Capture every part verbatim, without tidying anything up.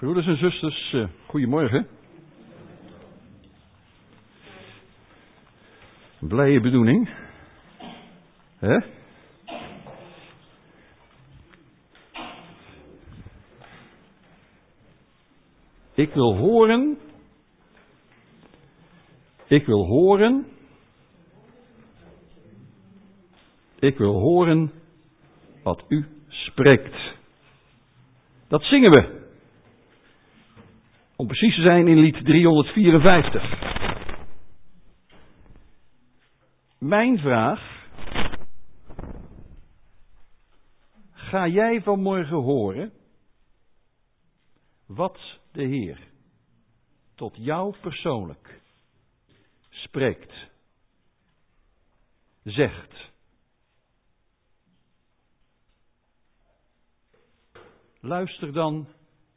Broeders en zusters, uh, goedemorgen. Blije bedoeling. Hè? Ik wil horen. Ik wil horen. Ik wil horen wat u spreekt. Dat zingen we. Om precies te zijn in lied driehonderdvierenvijftig. Mijn vraag. Ga jij vanmorgen horen wat de Heer tot jou persoonlijk spreekt, zegt? Luister dan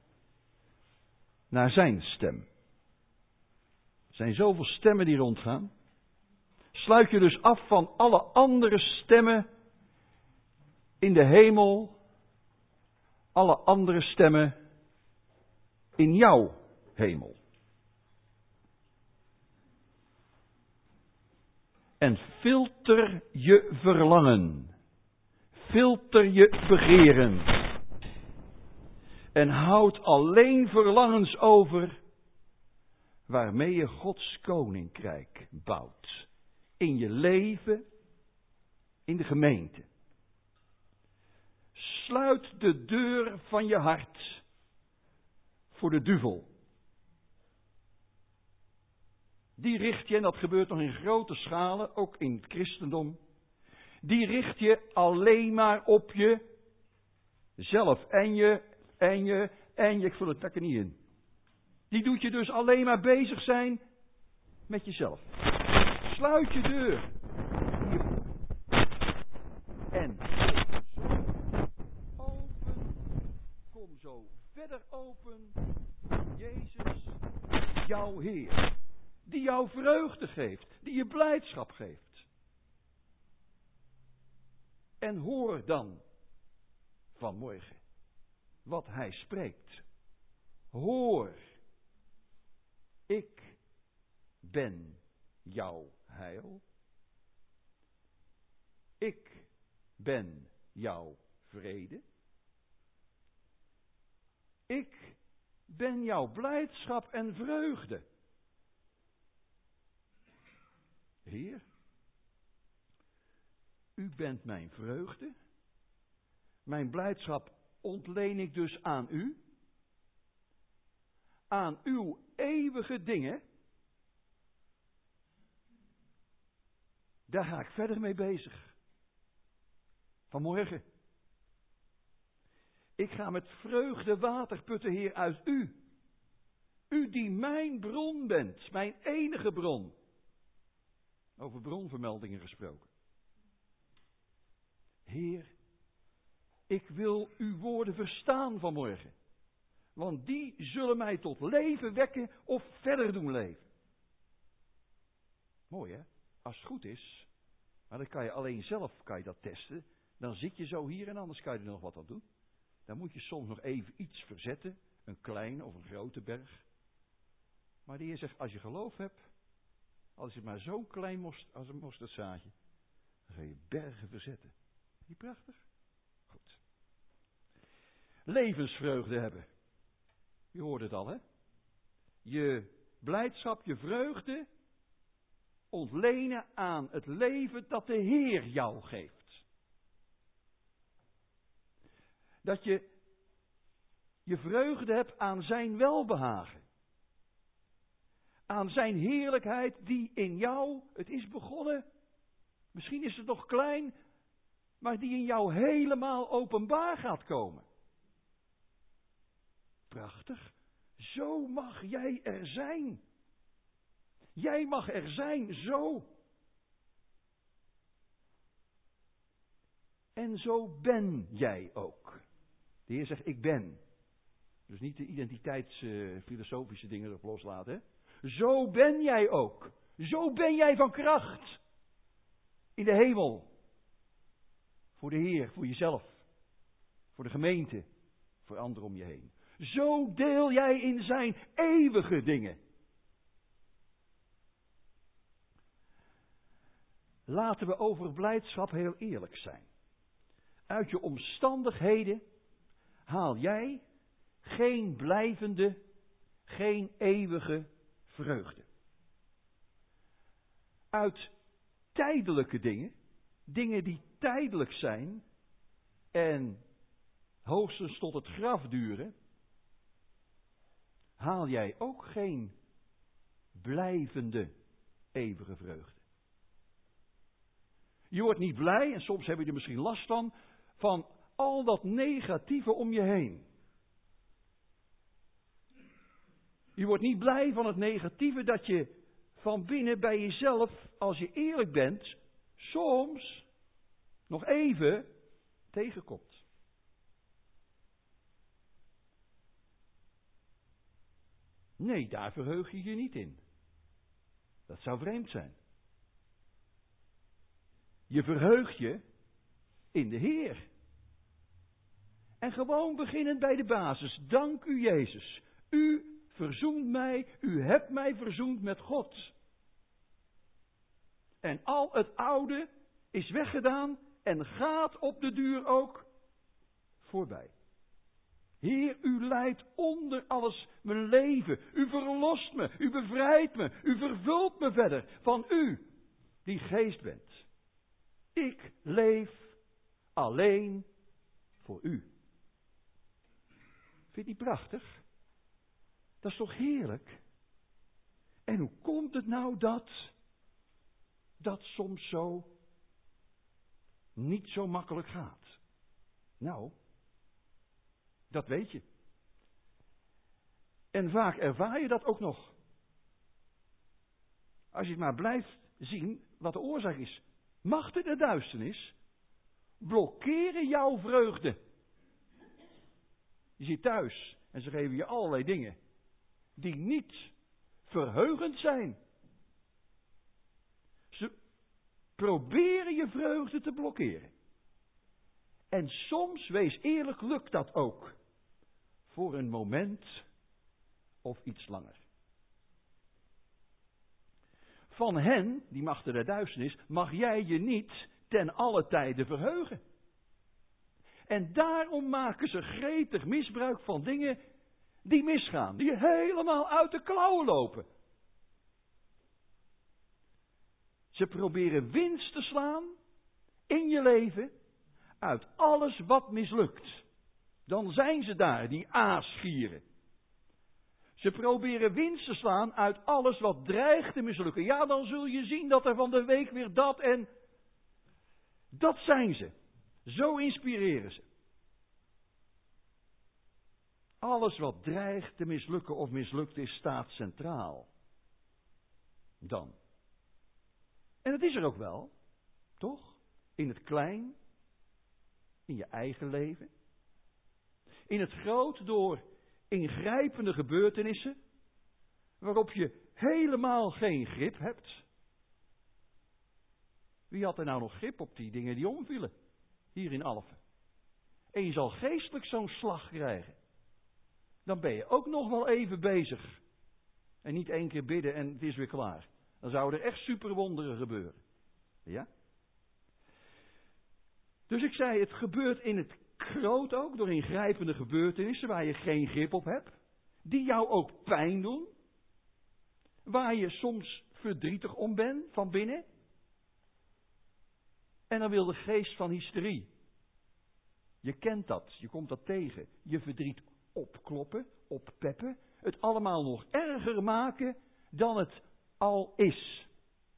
naar zijn stem. Er zijn zoveel stemmen die rondgaan. Sluit je dus af van alle andere stemmen in de hemel, alle andere stemmen in jouw hemel. En filter je verlangen. Filter je begeren. En houd alleen verlangens over waarmee je Gods koninkrijk bouwt. In je leven, in de gemeente. Sluit de deur van je hart voor de duivel. Die richt je, en dat gebeurt nog in grote schalen, ook in het christendom. Die richt je alleen maar op jezelf. En je, en je, en je, ik vul het lekker niet in. Die doet je dus alleen maar bezig zijn met jezelf. Sluit je deur hiervoor. En open, kom zo verder open, Jezus, jouw Heer. Die jou vreugde geeft, die je blijdschap geeft. En hoor dan vanmorgen wat hij spreekt. Hoor, ik ben jouw heil. Ik ben jouw vrede. Ik ben jouw blijdschap en vreugde. Heer, u bent mijn vreugde. Mijn blijdschap ontleen ik dus aan u. Aan uw eeuwige dingen. Daar ga ik verder mee bezig. Vanmorgen. Ik ga met vreugde water putten, Heer, uit u. U die mijn bron bent, mijn enige bron. Over bronvermeldingen gesproken. Heer, ik wil uw woorden verstaan vanmorgen. Want die zullen mij tot leven wekken of verder doen leven. Mooi hè, als het goed is. Maar dan kan je alleen zelf kan je dat testen. Dan zit je zo hier en anders kan je er nog wat aan doen. Dan moet je soms nog even iets verzetten. Een kleine of een grote berg. Maar de Heer zegt, als je geloof hebt. Als je maar zo'n klein most, als een mosterdzaadje. Dan ga je bergen verzetten. Is die prachtig? Goed. Levensvreugde hebben. Je hoort het al hè. Je blijdschap, je vreugde. Ontlenen aan het leven dat de Heer jou geeft. Dat je je vreugde hebt aan zijn welbehagen. Aan zijn heerlijkheid die in jou, het is begonnen, misschien is het nog klein, maar die in jou helemaal openbaar gaat komen. Prachtig. Zo mag jij er zijn. Jij mag er zijn, zo. En zo ben jij ook. De Heer zegt, ik ben. Dus niet de identiteitsfilosofische uh, dingen erop loslaten, hè? Zo ben jij ook. Zo ben jij van kracht. In de hemel. Voor de Heer, voor jezelf. Voor de gemeente. Voor anderen om je heen. Zo deel jij in zijn eeuwige dingen. Laten we over blijdschap heel eerlijk zijn. Uit je omstandigheden haal jij geen blijvende, geen eeuwige vreugde. Uit tijdelijke dingen, dingen die tijdelijk zijn en hoogstens tot het graf duren, haal jij ook geen blijvende, eeuwige vreugde. Je wordt niet blij, en soms heb je er misschien last van, van al dat negatieve om je heen. Je wordt niet blij van het negatieve dat je van binnen bij jezelf, als je eerlijk bent, soms nog even tegenkomt. Nee, daar verheug je je niet in. Dat zou vreemd zijn. Je verheugt je in de Heer. En gewoon beginnend bij de basis. Dank u Jezus. U verzoent mij, u hebt mij verzoend met God. En al het oude is weggedaan en gaat op de duur ook voorbij. Heer, u leidt onder alles mijn leven. U verlost me, u bevrijdt me, u vervult me verder van u, die geest bent. Ik leef alleen voor u. Vind je het niet prachtig? Dat is toch heerlijk? En hoe komt het nou dat dat soms zo niet zo makkelijk gaat? Nou, dat weet je. En vaak ervaar je dat ook nog. Als je maar blijft zien wat de oorzaak is. Machten der duisternis blokkeren jouw vreugde. Je zit thuis en ze geven je allerlei dingen die niet verheugend zijn. Ze proberen je vreugde te blokkeren. En soms, wees eerlijk, lukt dat ook. Voor een moment of iets langer. Van hen, die machten der duisternis, mag jij je niet ten alle tijde verheugen. En daarom maken ze gretig misbruik van dingen die misgaan, die helemaal uit de klauwen lopen. Ze proberen winst te slaan in je leven uit alles wat mislukt. Dan zijn ze daar, die aasgieren. Ze proberen winst te slaan uit alles wat dreigt te mislukken. Ja, dan zul je zien dat er van de week weer dat en... Dat zijn ze. Zo inspireren ze. Alles wat dreigt te mislukken of mislukt is, staat centraal. Dan. En het is er ook wel, toch? In het klein, in je eigen leven. In het groot door ingrijpende gebeurtenissen, waarop je helemaal geen grip hebt. Wie had er nou nog grip op die dingen die omvielen, hier in Alphen? En je zal geestelijk zo'n slag krijgen. Dan ben je ook nog wel even bezig. En niet één keer bidden en het is weer klaar. Dan zouden er echt superwonderen gebeuren. Ja? Dus ik zei, het gebeurt in het groot ook, door ingrijpende gebeurtenissen waar je geen grip op hebt. Die jou ook pijn doen. Waar je soms verdrietig om bent, van binnen. En dan wil de geest van hysterie. Je kent dat, je komt dat tegen. Je verdriet opkloppen, oppeppen. Het allemaal nog erger maken dan het al is.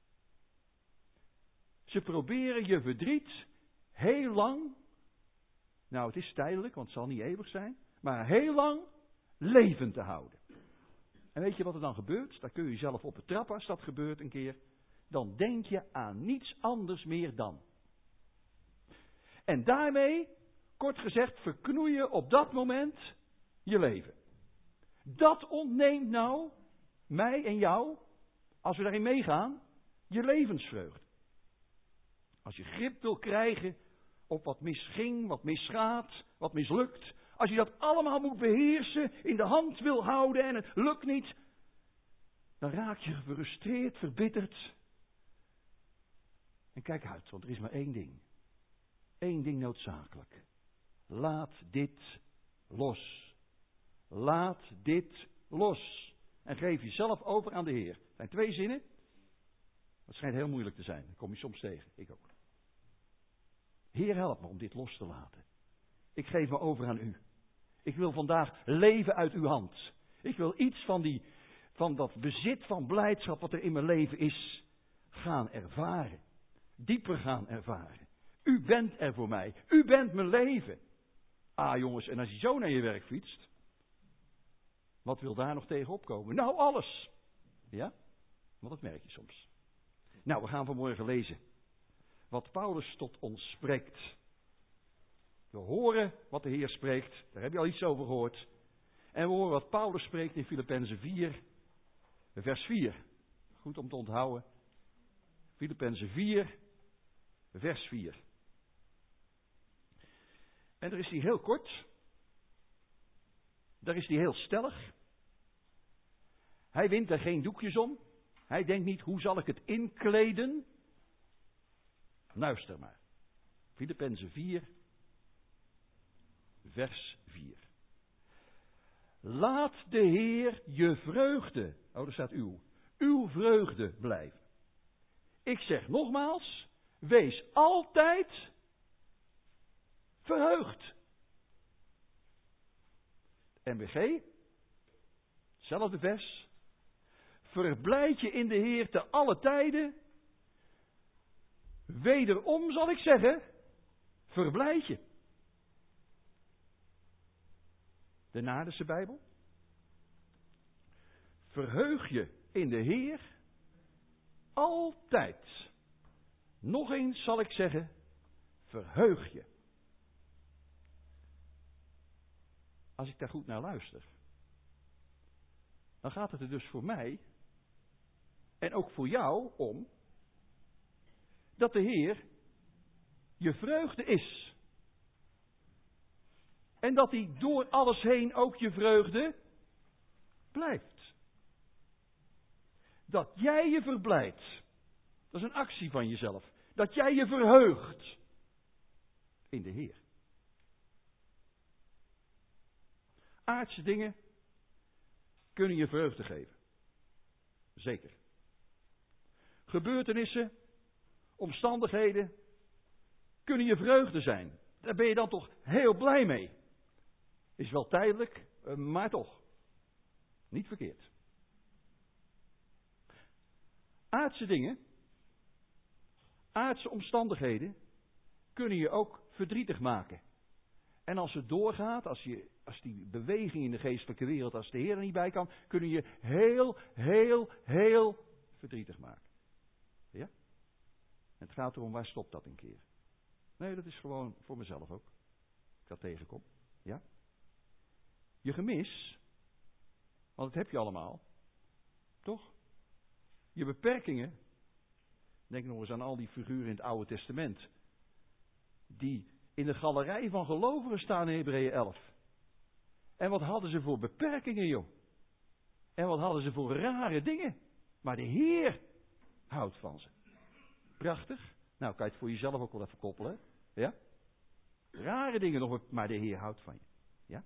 Ze proberen je verdriet heel lang, nou het is tijdelijk, want het zal niet eeuwig zijn, maar heel lang levend te houden. En weet je wat er dan gebeurt? Daar kun je zelf op betrappen als dat gebeurt een keer. Dan denk je aan niets anders meer dan. En daarmee, kort gezegd, verknoei je op dat moment je leven. Dat ontneemt nou mij en jou, als we daarin meegaan, je levensvreugde. Als je grip wil krijgen op wat misging, wat misgaat, wat mislukt, als je dat allemaal moet beheersen, in de hand wil houden en het lukt niet, dan raak je gefrustreerd, verbitterd. En kijk uit, want er is maar één ding. Eén ding noodzakelijk. Laat dit los. Laat dit los. En geef jezelf over aan de Heer. Het zijn twee zinnen. Het schijnt heel moeilijk te zijn. Dat kom je soms tegen. Ik ook. Heer, help me om dit los te laten. Ik geef me over aan u. Ik wil vandaag leven uit uw hand. Ik wil iets van, die, van dat bezit van blijdschap wat er in mijn leven is, gaan ervaren. Dieper gaan ervaren. U bent er voor mij. U bent mijn leven. Ah jongens, en als je zo naar je werk fietst, wat wil daar nog tegen opkomen? Nou, alles. Ja? Want dat merk je soms. Nou, we gaan vanmorgen lezen wat Paulus tot ons spreekt. We horen wat de Heer spreekt. Daar heb je al iets over gehoord. En we horen wat Paulus spreekt in Filippenzen vier, vers vier. Goed om te onthouden. Filippenzen vier, vers vier. En daar is hij heel kort. Daar is hij heel stellig. Hij wint er geen doekjes om. Hij denkt niet, hoe zal ik het inkleden? Luister maar. Filippenzen vier, vers vier. Laat de Heer je vreugde, oh daar staat uw, uw vreugde blijven. Ik zeg nogmaals, wees altijd verheugd. M B G, hetzelfde vers. Verblijd je in de Heer te alle tijden. Wederom zal ik zeggen, verblijd je. De Naardense Bijbel. Verheug je in de Heer altijd. Nog eens zal ik zeggen, verheug je. Als ik daar goed naar luister, dan gaat het er dus voor mij en ook voor jou om dat de Heer je vreugde is. En dat hij door alles heen ook je vreugde blijft. Dat jij je verblijdt. Dat is een actie van jezelf. Dat jij je verheugt in de Heer. Aardse dingen kunnen je vreugde geven. Zeker. Gebeurtenissen, omstandigheden kunnen je vreugde zijn. Daar ben je dan toch heel blij mee. Is wel tijdelijk, maar toch. Niet verkeerd. Aardse dingen, aardse omstandigheden kunnen je ook verdrietig maken. En als het doorgaat, als, je, als die beweging in de geestelijke wereld, als de Heer er niet bij kan, kunnen je heel, heel, heel verdrietig maken. Ja? En het gaat erom, waar stopt dat een keer? Nee, dat is gewoon voor mezelf ook. Ik dat tegenkom. Ja? Je gemis, want dat heb je allemaal. Toch? Je beperkingen. Denk nog eens aan al die figuren in het Oude Testament. Die in de galerij van gelovigen staan in Hebreeën elf. En wat hadden ze voor beperkingen, joh. En wat hadden ze voor rare dingen. Maar de Heer houdt van ze. Prachtig. Nou, kan je het voor jezelf ook wel even koppelen. Ja? Rare dingen nog, maar de Heer houdt van je. Ja?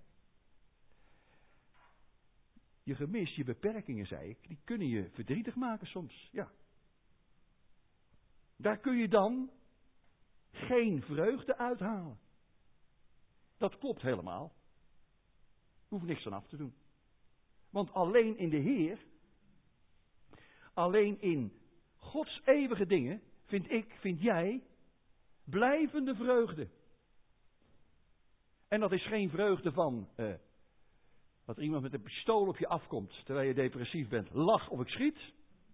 Je gemis, je beperkingen, zei ik, die kunnen je verdrietig maken soms. Ja. Daar kun je dan geen vreugde uithalen. Dat klopt helemaal. Je hoeft niks aan af te doen. Want alleen in de Heer, alleen in Gods eeuwige dingen, vind ik, vind jij, blijvende vreugde. En dat is geen vreugde van uh, dat er iemand met een pistool op je afkomt terwijl je depressief bent. Lach of ik schiet.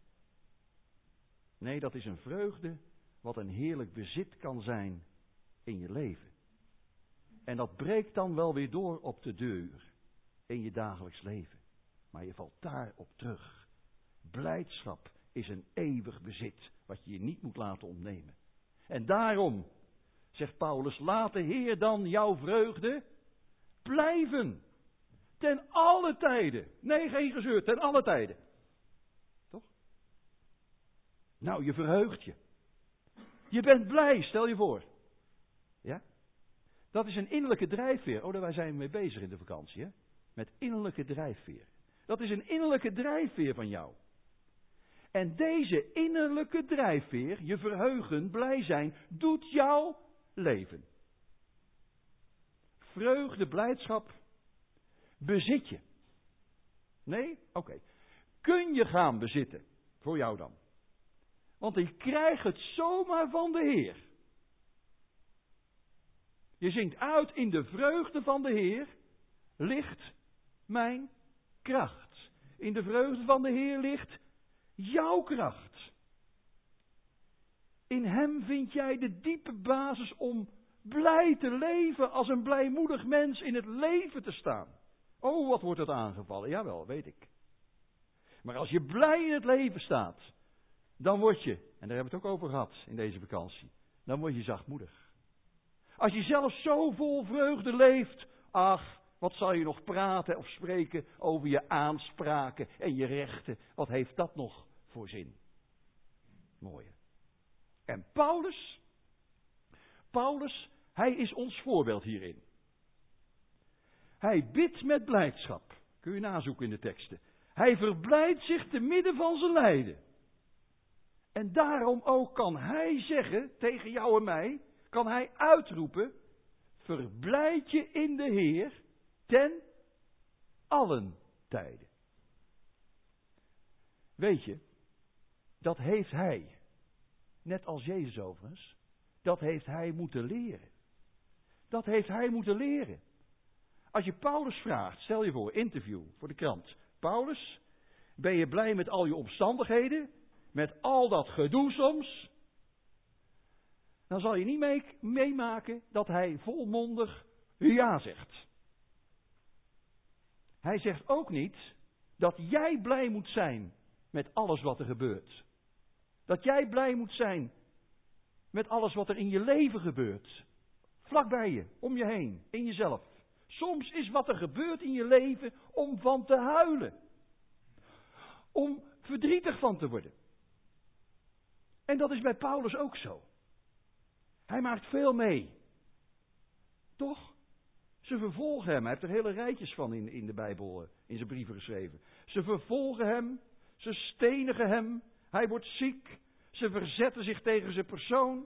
Nee, dat is een vreugde wat een heerlijk bezit kan zijn in je leven. En dat breekt dan wel weer door op de deur in je dagelijks leven. Maar je valt daarop terug. Blijdschap is een eeuwig bezit wat je je niet moet laten ontnemen. En daarom, zegt Paulus, laat de Heer dan jouw vreugde blijven. Ten alle tijden. Nee, geen gezeur, ten alle tijden. Toch? Nou, je verheugt je. Je bent blij, stel je voor. Ja? Dat is een innerlijke drijfveer. Oh, daar zijn we mee bezig in de vakantie, hè? Met innerlijke drijfveer. Dat is een innerlijke drijfveer van jou. En deze innerlijke drijfveer, je verheugen, blij zijn, doet jouw leven. Vreugde, blijdschap, bezit je. Nee? Oké. Okay. Kun je gaan bezitten, voor jou dan. Want ik krijg het zomaar van de Heer. Je zingt uit, in de vreugde van de Heer ligt mijn kracht. In de vreugde van de Heer ligt jouw kracht. In Hem vind jij de diepe basis om blij te leven, als een blijmoedig mens in het leven te staan. Oh, wat wordt het aangevallen? Jawel, weet ik. Maar als je blij in het leven staat, dan word je, en daar hebben we het ook over gehad in deze vakantie, dan word je zachtmoedig. Als je zelf zo vol vreugde leeft, ach, wat zal je nog praten of spreken over je aanspraken en je rechten? Wat heeft dat nog voor zin? Mooi. En Paulus, Paulus, hij is ons voorbeeld hierin. Hij bidt met blijdschap. Kun je nazoeken in de teksten. Hij verblijdt zich te midden van zijn lijden. En daarom ook kan hij zeggen tegen jou en mij, kan hij uitroepen, verblijd je in de Heer ten allen tijden. Weet je, dat heeft hij, net als Jezus overigens, dat heeft hij moeten leren. Dat heeft hij moeten leren. Als je Paulus vraagt, stel je voor, interview voor de krant. Paulus, ben je blij met al je omstandigheden? Met al dat gedoe soms? Dan zal je niet mee, meemaken dat hij volmondig ja zegt. Hij zegt ook niet dat jij blij moet zijn met alles wat er gebeurt. Dat jij blij moet zijn met alles wat er in je leven gebeurt. Vlak bij je, om je heen, in jezelf. Soms is wat er gebeurt in je leven om van te huilen. Om verdrietig van te worden. En dat is bij Paulus ook zo. Hij maakt veel mee. Toch? Ze vervolgen hem. Hij heeft er hele rijtjes van in, in de Bijbel, in zijn brieven geschreven. Ze vervolgen hem. Ze stenigen hem. Hij wordt ziek. Ze verzetten zich tegen zijn persoon.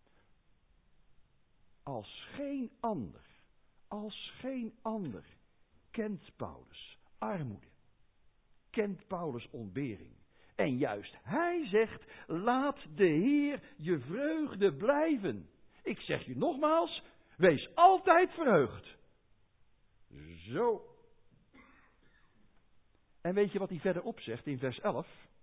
Als geen ander, als geen ander kent Paulus armoede. Kent Paulus ontbering. En juist hij zegt, laat de Heer je vreugde blijven. Ik zeg je nogmaals, wees altijd verheugd. Zo. En weet je wat hij verderop zegt in vers elf?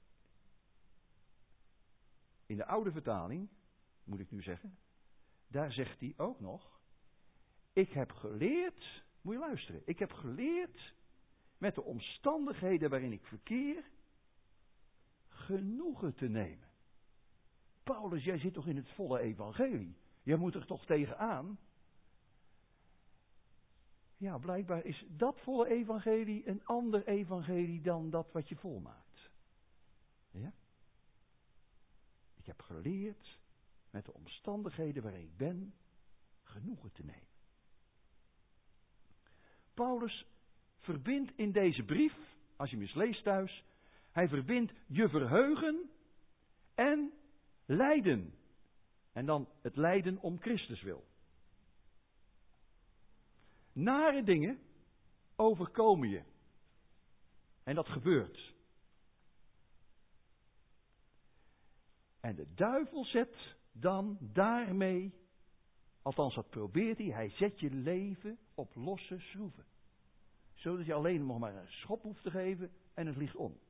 In de oude vertaling, moet ik nu zeggen, daar zegt hij ook nog, ik heb geleerd, moet je luisteren, ik heb geleerd met de omstandigheden waarin ik verkeer, genoegen te nemen. Paulus, jij zit toch in het volle evangelie? Jij moet er toch tegenaan? Ja, blijkbaar is dat volle evangelie een ander evangelie dan dat wat je volmaakt. Ja? Ik heb geleerd met de omstandigheden waarin ik ben, genoegen te nemen. Paulus verbindt in deze brief, als je hem eens leest thuis, hij verbindt je verheugen en lijden. En dan het lijden om Christus wil. Nare dingen overkomen je. En dat gebeurt. En de duivel zet dan daarmee, althans dat probeert hij, hij zet je leven op losse schroeven. Zodat je alleen nog maar een schop hoeft te geven en het ligt om.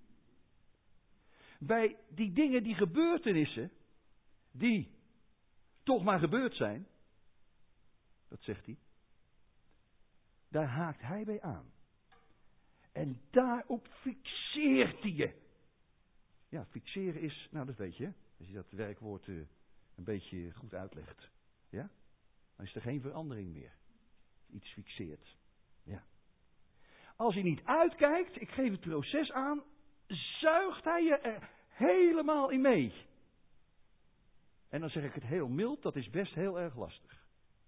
Bij die dingen, die gebeurtenissen, die toch maar gebeurd zijn, dat zegt hij, daar haakt hij bij aan. En daarop fixeert hij je. Ja, fixeren is, nou dat weet je, als je dat werkwoord uh, een beetje goed uitlegt. Ja? Dan is er geen verandering meer. Iets gefixeerd. Ja. Als je niet uitkijkt, ik geef het proces aan, zuigt hij je er helemaal in mee. En dan zeg ik het heel mild, dat is best heel erg lastig.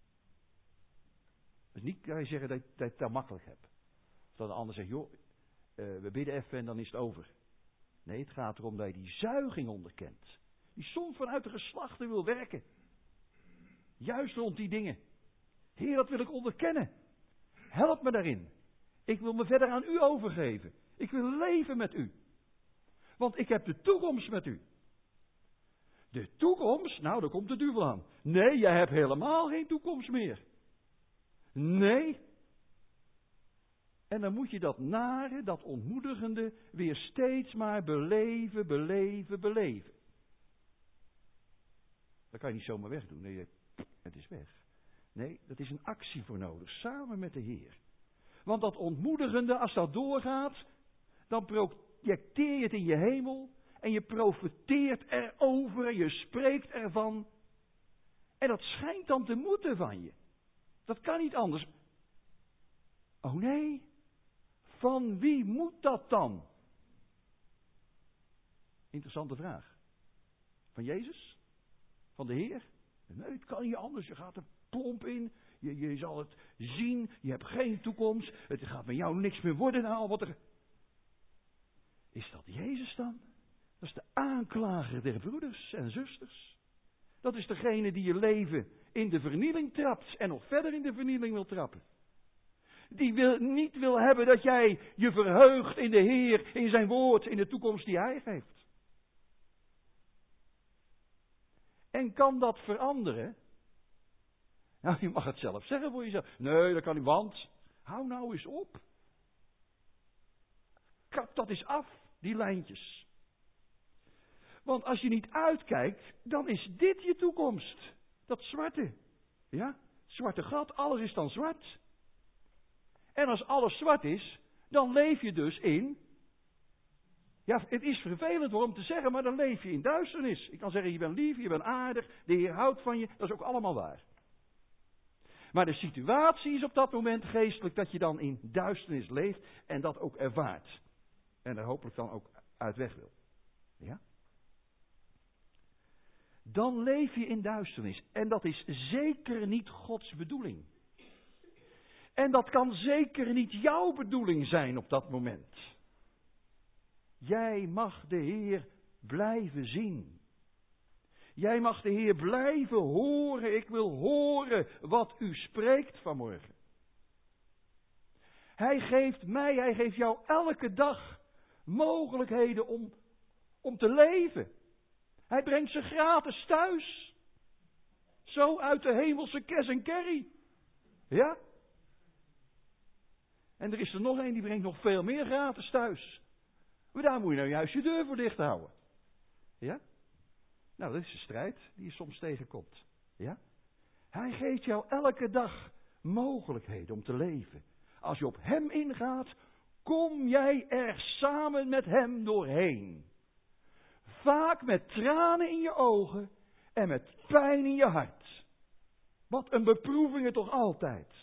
Dus niet kan je zeggen dat, dat je het daar makkelijk hebt. Of dat een ander zegt, joh, uh, we bidden even en dan is het over. Nee, het gaat erom dat je die zuiging onderkent. Die soms vanuit de geslachten wil werken. Juist rond die dingen. Heer, dat wil ik onderkennen. Help me daarin. Ik wil me verder aan u overgeven. Ik wil leven met u. Want ik heb de toekomst met u. De toekomst? Nou, daar komt de duivel aan. Nee, jij hebt helemaal geen toekomst meer. Nee. En dan moet je dat nare, dat ontmoedigende, weer steeds maar beleven, beleven, beleven. Dat kan je niet zomaar wegdoen. Nee, het is weg. Nee, dat is een actie voor nodig, samen met de Heer. Want dat ontmoedigende, als dat doorgaat, dan projecteer je het in je hemel en je profeteert erover en je spreekt ervan. En dat schijnt dan te moeten van je. Dat kan niet anders. Oh nee, van wie moet dat dan? Interessante vraag. Van Jezus? Van de Heer? Nee, het kan niet anders. Je gaat er plomp in. Je, je zal het zien. Je hebt geen toekomst. Het gaat met jou niks meer worden. Nou, wat er... Is dat Jezus dan? Dat is de aanklager der broeders en zusters. Dat is degene die je leven in de vernieling trapt. En nog verder in de vernieling wil trappen. Die wil, niet wil hebben dat jij je verheugt in de Heer, in zijn woord, in de toekomst die hij geeft. En kan dat veranderen? Nou, je mag het zelf zeggen voor jezelf. Nee, dat kan niet, want hou nou eens op. Kap dat eens af, die lijntjes. Want als je niet uitkijkt, dan is dit je toekomst. Dat zwarte. Ja, zwarte gat, alles is dan zwart. En als alles zwart is, dan leef je dus in... Ja, het is vervelend om te zeggen, maar dan leef je in duisternis. Ik kan zeggen, je bent lief, je bent aardig, de Heer houdt van je. Dat is ook allemaal waar. Maar de situatie is op dat moment geestelijk dat je dan in duisternis leeft en dat ook ervaart. En er hopelijk dan ook uit weg wil. Ja? Dan leef je in duisternis. En dat is zeker niet Gods bedoeling. En dat kan zeker niet jouw bedoeling zijn op dat moment. Jij mag de Heer blijven zien. Jij mag de Heer blijven horen. Ik wil horen wat u spreekt vanmorgen. Hij geeft mij, hij geeft jou elke dag mogelijkheden om, om te leven. Hij brengt ze gratis thuis. Zo uit de hemelse kes en kerry. Ja? En er is er nog een die brengt nog veel meer gratis thuis. Maar daar moet je nou juist je deur voor dicht houden. Ja? Nou, dat is een strijd die je soms tegenkomt. Ja? Hij geeft jou elke dag mogelijkheden om te leven. Als je op hem ingaat, kom jij er samen met hem doorheen. Vaak met tranen in je ogen en met pijn in je hart. Wat een beproevingen toch altijd.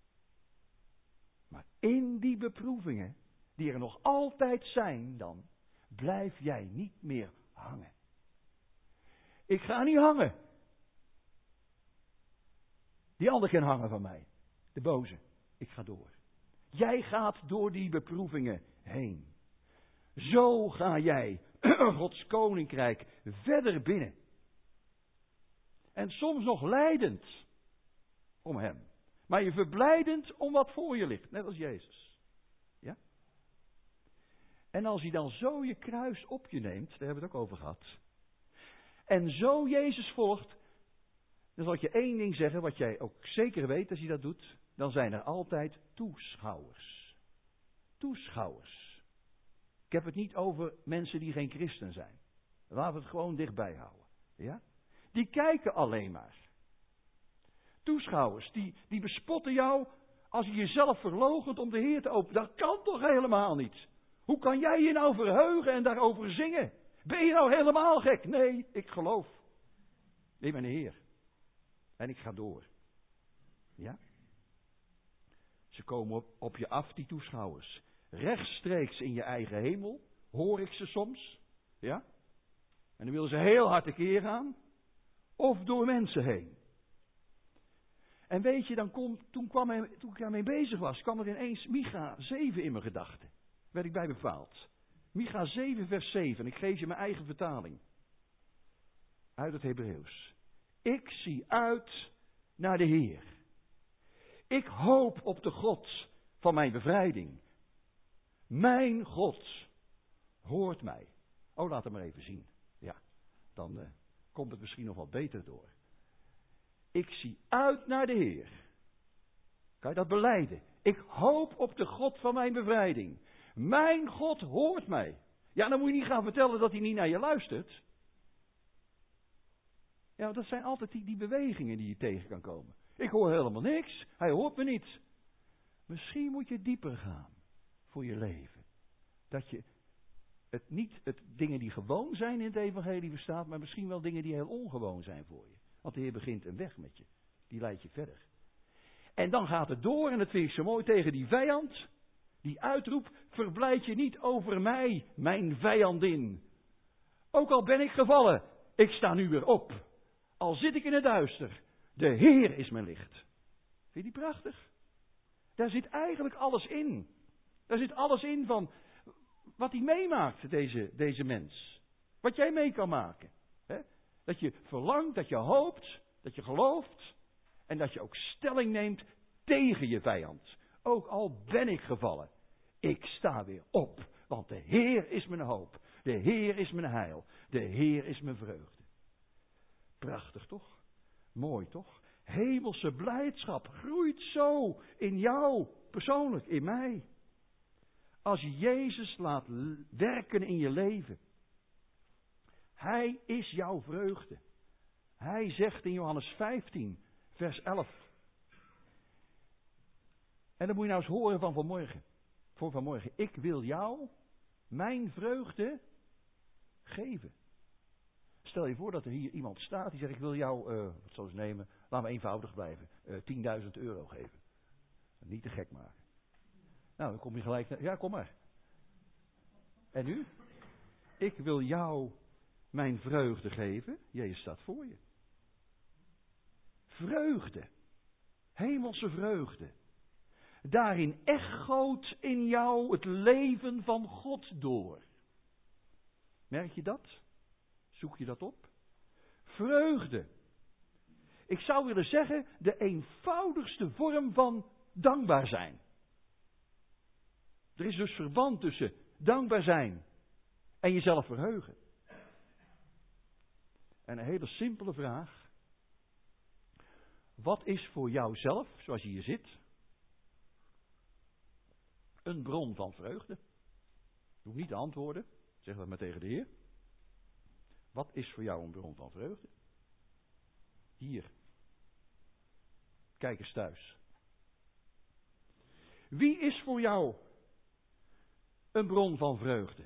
Maar in die beproevingen, die er nog altijd zijn dan, blijf jij niet meer hangen. Ik ga niet hangen. Die ander kan hangen van mij. De boze. Ik ga door. Jij gaat door die beproevingen heen. Zo ga jij Gods koninkrijk verder binnen. En soms nog lijdend om hem. Maar je verblijdend om wat voor je ligt. Net als Jezus. Ja? En als hij dan zo je kruis op je neemt. Daar hebben we het ook over gehad. En zo Jezus volgt. Dan zal ik je één ding zeggen. Wat jij ook zeker weet als je dat doet. Dan zijn er altijd toeschouwers. Toeschouwers. Ik heb het niet over mensen die geen christen zijn. Laten we het gewoon dichtbij houden. Ja? Die kijken alleen maar. Toeschouwers, die, die bespotten jou als je jezelf verloochent om de Heer te openen. Dat kan toch helemaal niet? Hoe kan jij je nou verheugen en daarover zingen? Ben je nou helemaal gek? Nee, ik geloof. Ik ben de Heer. En ik ga door. Ja? Ze komen op, op je af, die toeschouwers. Rechtstreeks in je eigen hemel, hoor ik ze soms. Ja? En dan willen ze heel hard tekeer gaan. Of door mensen heen. En weet je, dan kom, toen, kwam hij, toen ik daarmee bezig was, kwam er ineens Micha zeven in mijn gedachten. Werd ik bij bepaald. Micha zeven vers zeven. Ik geef je mijn eigen vertaling. Uit het Hebreeuws. Ik zie uit naar de Heer. Ik hoop op de God van mijn bevrijding. Mijn God hoort mij. Oh, laat hem maar even zien. Ja, dan uh, komt het misschien nog wat beter door. Ik zie uit naar de Heer. Kan je dat belijden? Ik hoop op de God van mijn bevrijding. Mijn God hoort mij. Ja, dan moet je niet gaan vertellen dat hij niet naar je luistert. Ja, dat zijn altijd die, die bewegingen die je tegen kan komen. Ik hoor helemaal niks. Hij hoort me niet. Misschien moet je dieper gaan voor je leven. Dat je het niet het dingen die gewoon zijn in het evangelie verstaat, maar misschien wel dingen die heel ongewoon zijn voor je. Want de Heer begint een weg met je. Die leidt je verder. En dan gaat het door, en dat vind ik zo mooi, tegen die vijand. Die uitroep, verblijd je niet over mij, mijn vijandin. Ook al ben ik gevallen, ik sta nu weer op. Al zit ik in het duister, de Heer is mijn licht. Vind je die prachtig? Daar zit eigenlijk alles in. Daar zit alles in van wat hij meemaakt, deze, deze mens. Wat jij mee kan maken. Hè? Dat je verlangt, dat je hoopt, dat je gelooft. En dat je ook stelling neemt tegen je vijand. Ook al ben ik gevallen. Ik sta weer op. Want de Heer is mijn hoop. De Heer is mijn heil. De Heer is mijn vreugde. Prachtig toch? Mooi toch? Hemelse blijdschap groeit zo in jou persoonlijk, in mij. Als je Jezus laat werken in je leven. Hij is jouw vreugde. Hij zegt in Johannes vijftien, vers elf. En dan moet je nou eens horen van vanmorgen. Voor vanmorgen. Ik wil jou mijn vreugde geven. Stel je voor dat er hier iemand staat die zegt, ik wil jou, uh, wat zal ik nemen, laten we eenvoudig blijven, uh, tienduizend euro geven. Niet te gek maken. Nou, dan kom je gelijk, naar, ja kom maar. En nu? Ik wil jou mijn vreugde geven. Jezus staat voor je. Vreugde. Hemelse vreugde. Daarin echoot in jou het leven van God door. Merk je dat? Zoek je dat op? Vreugde. Ik zou willen zeggen, de eenvoudigste vorm van dankbaar zijn. Er is dus verband tussen dankbaar zijn en jezelf verheugen. En een hele simpele vraag. Wat is voor jouzelf, zoals je hier zit, een bron van vreugde? Je hoeft niet te antwoorden, zeg dat maar tegen de Heer. Wat is voor jou een bron van vreugde? Hier. Kijk eens thuis. Wie is voor jou een bron van vreugde?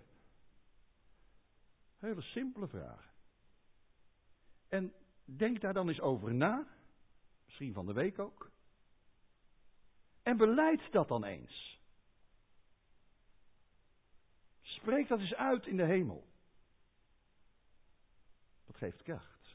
Hele simpele vraag. En denk daar dan eens over na. Misschien van de week ook. En belijd dat dan eens. Spreek dat eens uit in de hemel. Dat geeft kracht.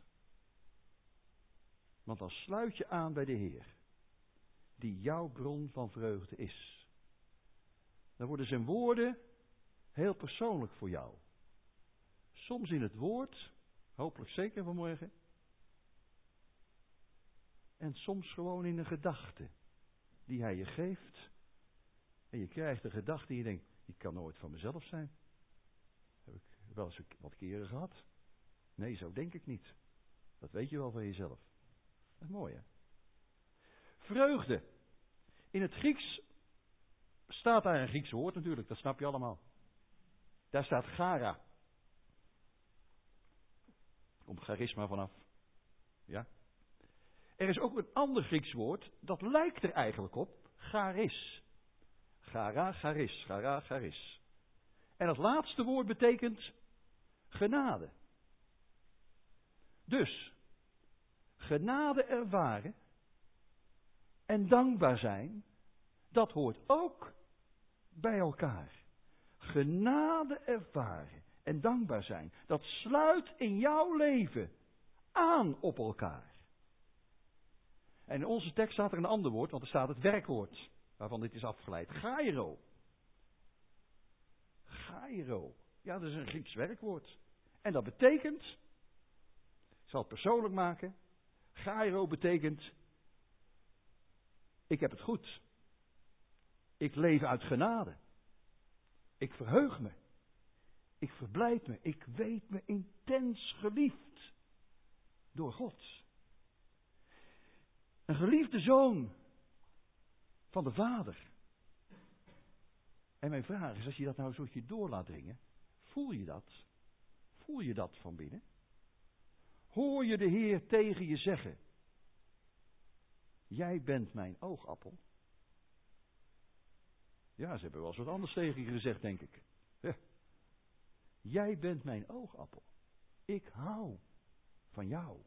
Want dan sluit je aan bij de Heer. Die jouw bron van vreugde is. Dan worden zijn woorden heel persoonlijk voor jou. Soms in het woord, hopelijk zeker vanmorgen. En soms gewoon in een gedachte die hij je geeft. En je krijgt een gedachte die je denkt, die kan nooit van mezelf zijn. Heb ik wel eens wat keren gehad. Nee, zo denk ik niet. Dat weet je wel van jezelf. Dat is mooi, hè? Vreugde. In het Grieks staat daar een Grieks woord natuurlijk, dat snap je allemaal. Daar staat chara. Komt charisma vanaf. Ja? Er is ook een ander Grieks woord, dat lijkt er eigenlijk op, charis. Chara, charis, chara, charis. En het laatste woord betekent genade. Dus, genade ervaren en dankbaar zijn, Dat hoort ook bij elkaar. Genade ervaren en dankbaar zijn. Dat sluit in jouw leven aan op elkaar. En in onze tekst staat er een ander woord, want er staat het werkwoord waarvan dit is afgeleid. Gairo. Gairo. Ja, dat is een Grieks werkwoord. En dat betekent, ik zal het persoonlijk maken, Gairo betekent, ik heb het goed. Ik leef uit genade. Ik verheug me. Ik verblijd me. Ik weet me intens geliefd door God. Een geliefde zoon van de Vader. En mijn vraag is, als je dat nou zoetje door laat dringen, voel je dat? Voel je dat van binnen? Hoor je de Heer tegen je zeggen, jij bent mijn oogappel? Ja, ze hebben wel eens wat anders tegen je gezegd, denk ik. Ja. Jij bent mijn oogappel. Ik hou van jou.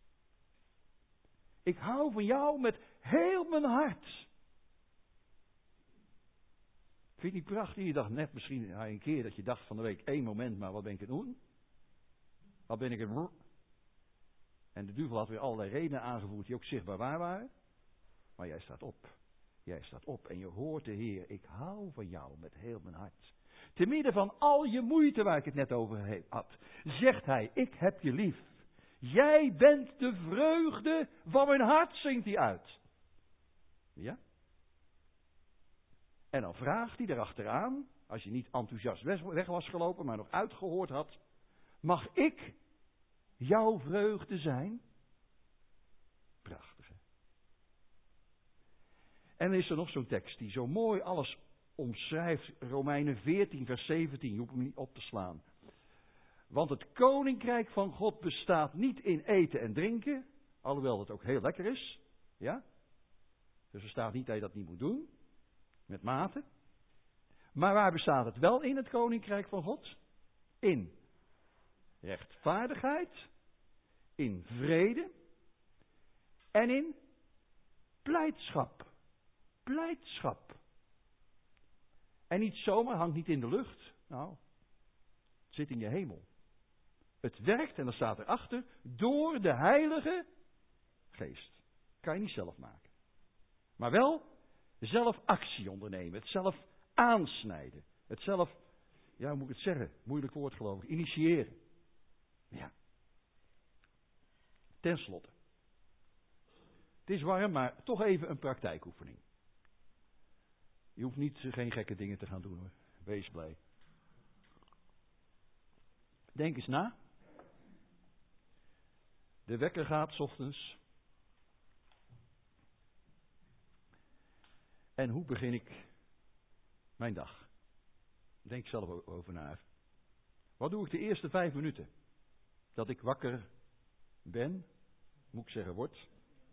Ik hou van jou met heel mijn hart. Vind je het niet prachtig? Je dacht net misschien een keer dat je dacht van de week, één moment, maar wat ben ik het doen? Wat ben ik het? En de duivel had weer allerlei redenen aangevoerd die ook zichtbaar waar waren. Maar jij staat op. Jij staat op en je hoort de Heer, ik hou van jou met heel mijn hart. Te midden van al je moeite waar ik het net over had, zegt hij, ik heb je lief. Jij bent de vreugde van mijn hart, zingt hij uit. Ja? En dan vraagt hij erachteraan, als je niet enthousiast weg was gelopen, maar nog uitgehoord had, mag ik jouw vreugde zijn? Prachtig, hè? En dan is er nog zo'n tekst die zo mooi alles omschrijft. Romeinen veertien, vers zeventien. Je hoeft hem niet op te slaan. Want het koninkrijk van God bestaat niet in eten en drinken. Alhoewel dat ook heel lekker is. Ja? Dus er staat niet dat je dat niet moet doen. Met mate. Maar waar bestaat het wel in, het koninkrijk van God? In rechtvaardigheid. In vrede. En in blijdschap. Blijdschap. En niet zomaar, hangt niet in de lucht. Nou, het zit in je hemel. Het werkt, en dan staat erachter, door de Heilige Geest. Kan je niet zelf maken. Maar wel zelf actie ondernemen. Het zelf aansnijden. Het zelf, ja, hoe moet ik het zeggen? Moeilijk woord geloof ik. Initiëren. Ja. Ten slotte. Het is warm, maar toch even een praktijkoefening. Je hoeft niet, geen gekke dingen te gaan doen hoor. Wees blij. Denk eens na. De wekker gaat 's ochtends. En hoe begin ik mijn dag? Denk zelf over na. Wat doe ik de eerste vijf minuten? Dat ik wakker ben, moet ik zeggen word.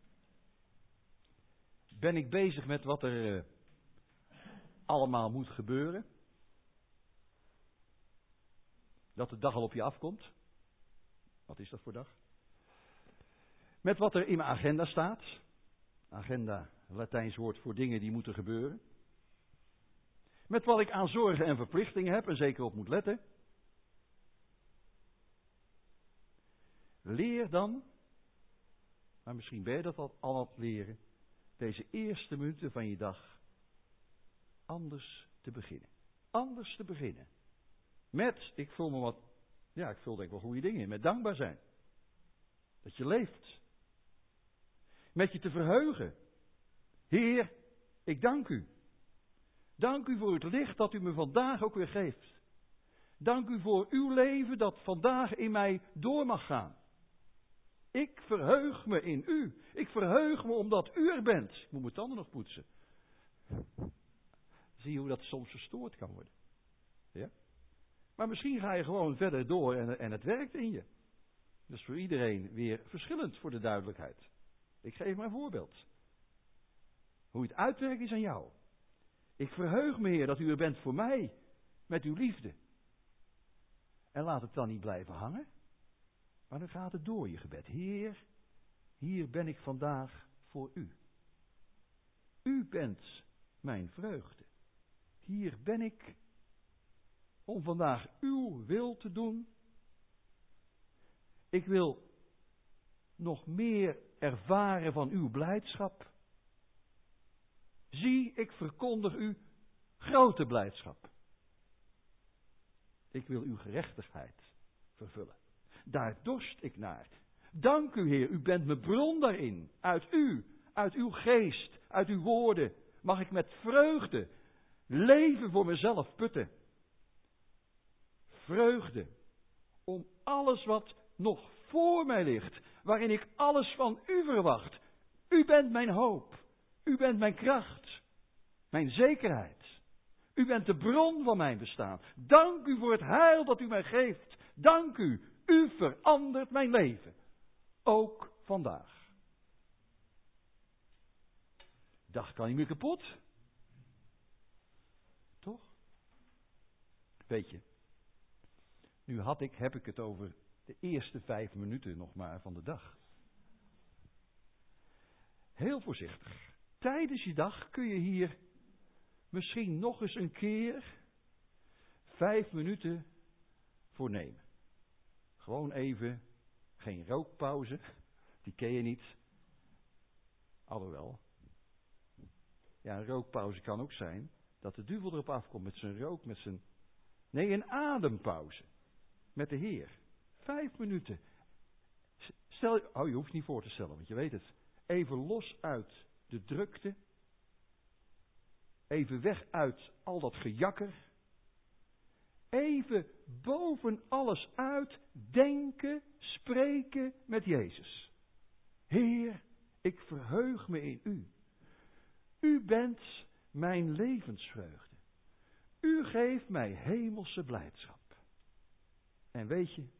Ben ik bezig met wat er uh, allemaal moet gebeuren? Dat de dag al op je afkomt? Wat is dat voor dag? Met wat er in mijn agenda staat. Agenda, Latijns woord voor dingen die moeten gebeuren. Met wat ik aan zorgen en verplichtingen heb en zeker op moet letten. Leer dan, maar misschien ben je dat al aan het leren, deze eerste minuten van je dag anders te beginnen. Anders te beginnen. Met, ik vul me wat, ja, ik vul denk ik wel goede dingen in. Met dankbaar zijn. Dat je leeft. Met je te verheugen. Heer, ik dank u. Dank u voor het licht dat u me vandaag ook weer geeft. Dank u voor uw leven dat vandaag in mij door mag gaan. Ik verheug me in u. Ik verheug me omdat u er bent. Ik moet mijn tanden nog poetsen. Zie je hoe dat soms verstoord kan worden. Ja? Maar misschien ga je gewoon verder door en, en het werkt in je. Dat is voor iedereen weer verschillend voor de duidelijkheid. Ik geef maar een voorbeeld. Hoe het uitwerkt is aan jou. Ik verheug me, Heer, dat u er bent voor mij. Met uw liefde. En laat het dan niet blijven hangen. Maar dan gaat het door je gebed. Heer, hier ben ik vandaag voor u. U bent mijn vreugde. Hier ben ik om vandaag uw wil te doen. Ik wil nog meer ervaren van uw blijdschap. Zie, ik verkondig u grote blijdschap. Ik wil uw gerechtigheid vervullen. Daar dorst ik naar. Dank u, Heer, u bent mijn bron daarin. Uit u, uit uw geest, uit uw woorden mag ik met vreugde leven voor mezelf putten. Vreugde om alles wat nog voor mij ligt, waarin ik alles van u verwacht. U bent mijn hoop, u bent mijn kracht, mijn zekerheid. U bent de bron van mijn bestaan. Dank u voor het heil dat u mij geeft. Dank u, u verandert mijn leven. Ook vandaag. Dag kan niet meer kapot. Toch? Weet je, nu had ik, heb ik het over de eerste vijf minuten nog maar van de dag. Heel voorzichtig. Tijdens je dag kun je hier misschien nog eens een keer vijf minuten voor nemen. Gewoon even, geen rookpauze, die ken je niet. Alhoewel, ja, een rookpauze kan ook zijn dat de duivel erop afkomt met zijn rook, met zijn... Nee, een adempauze met de Heer. Vijf minuten. Stel, oh, je hoeft niet voor te stellen, want je weet het. Even los uit de drukte. Even weg uit al dat gejakker. Even boven alles uit denken, spreken met Jezus. Heer, ik verheug me in u. U bent mijn levensvreugde. U geeft mij hemelse blijdschap. En weet je,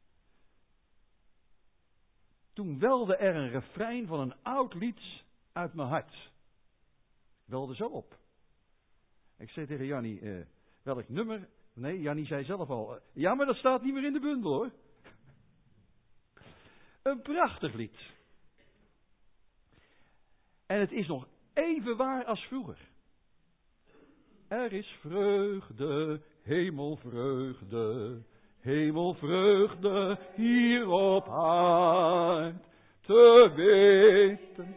toen welde er een refrein van een oud lied uit mijn hart. Welde zo op. Ik zei tegen Jannie, uh, welk nummer? Nee, Jannie zei zelf al, uh, ja, maar dat staat niet meer in de bundel hoor. Een prachtig lied. En het is nog even waar als vroeger. Er is vreugde, hemelvreugde, hemelvreugde hier op aard, te weten.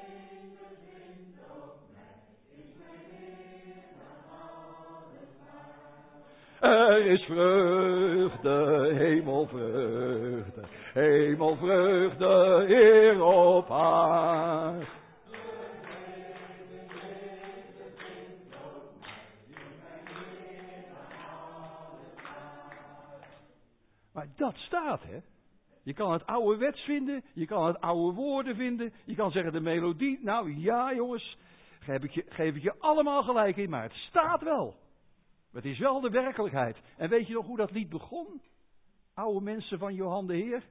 Er is vreugde, hemelvreugde, hemelvreugde hier op aard. Maar dat staat, hè. Je kan het ouderwets vinden, je kan het oude woorden vinden, je kan zeggen de melodie. Nou ja, jongens, geef ik je, geef ik je allemaal gelijk in, maar het staat wel. Het is wel de werkelijkheid. En weet je nog hoe dat lied begon? Oude mensen van Johan de Heer.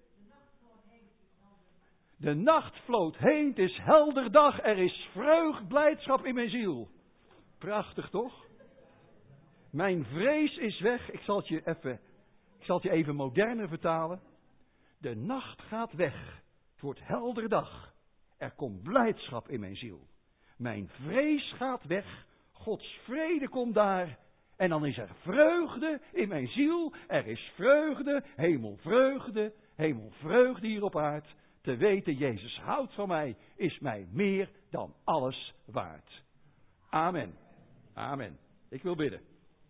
De nacht vloot heen, het is helder dag, er is vreugd, blijdschap in mijn ziel. Prachtig toch? Mijn vrees is weg, ik zal het je even... Ik zal het je even moderner vertalen. De nacht gaat weg. Het wordt helder dag. Er komt blijdschap in mijn ziel. Mijn vrees gaat weg. Gods vrede komt daar. En dan is er vreugde in mijn ziel. Er is vreugde, hemelvreugde, hemelvreugde hier op aard. Te weten, Jezus houdt van mij, is mij meer dan alles waard. Amen. Amen. Ik wil bidden.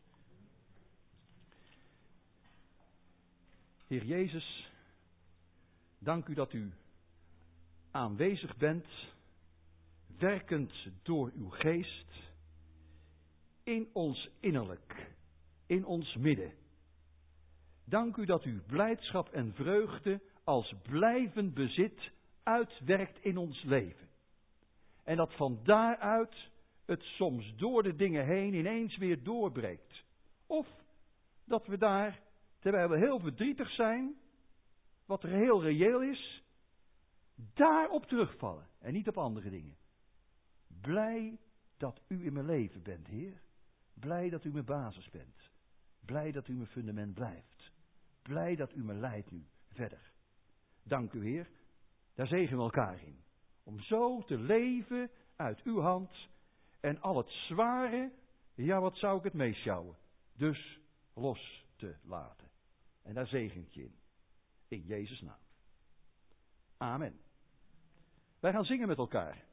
Heer Jezus, dank u dat u aanwezig bent, werkend door uw geest, in ons innerlijk, in ons midden. Dank u dat u blijdschap en vreugde als blijvend bezit uitwerkt in ons leven. En dat van daaruit het soms door de dingen heen ineens weer doorbreekt. Of dat we daar, terwijl we heel verdrietig zijn, wat er heel reëel is, daarop terugvallen en niet op andere dingen. Blij dat u in mijn leven bent, Heer. Blij dat u mijn basis bent. Blij dat u mijn fundament blijft. Blij dat u me leidt nu verder. Dank u, Heer. Daar zegen we elkaar in. Om zo te leven uit uw hand En al het zware, ja, wat zou ik het meest sjouwen? Dus los te laten. En daar zegen ik je in. In Jezus' naam. Amen. Wij gaan zingen met elkaar.